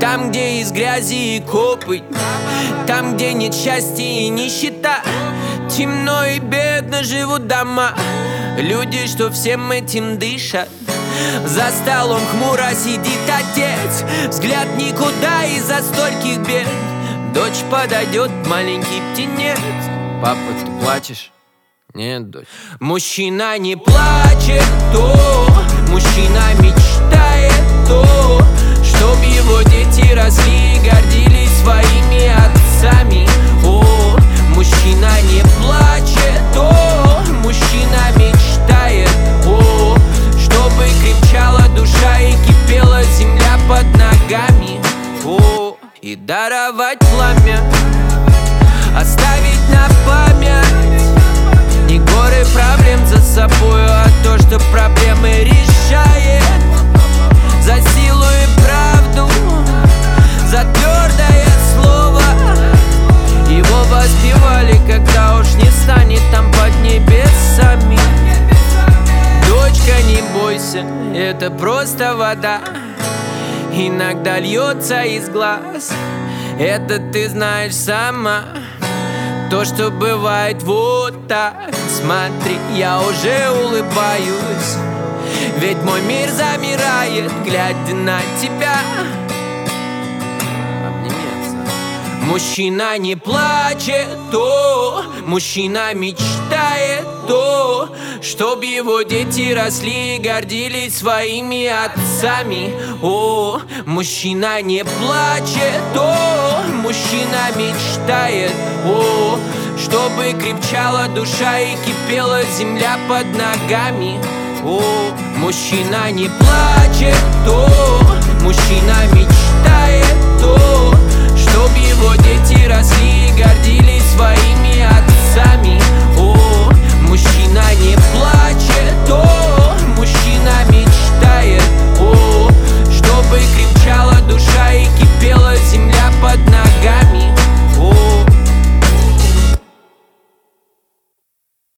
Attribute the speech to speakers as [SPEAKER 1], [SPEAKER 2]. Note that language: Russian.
[SPEAKER 1] Там, где из грязи и копоть, там, где нет счастья и нищета, темно и бедно живут дома, люди, что всем этим дышат. За столом хмуро сидит отец, взгляд никуда из-за стольких бед. Дочь подойдет, маленький птенец. Папа, ты плачешь? Нет, дочь. Мужчина не плачет, то мужчина мечтает, то чтоб его дети росли и гордились своими отцами. О, мужчина не плачет, то мужчина мечтает, о, чтобы крепчала душа и кипела земля под ногами. О, и даровать пламя, оставить на память не горы проблем за собою, а то, что проблемы решает. За силу и правду, за твердое слово. Его воспевали, когда уж не станет там под небесами. Дочка, не бойся, это просто вода, иногда льется из глаз. Это ты знаешь сама, то, что бывает вот так. Смотри, я уже улыбаюсь, ведь мой мир замирает, глядя на тебя. Обнимется. Мужчина не плачет, то мужчина мечтает, то чтоб его дети росли и гордились своими отцами. О, мужчина не плачет, то мужчина мечтает, о, чтобы крепчала душа и кипела земля под ногами. О, мужчина не плачет, то мужчина мечтает.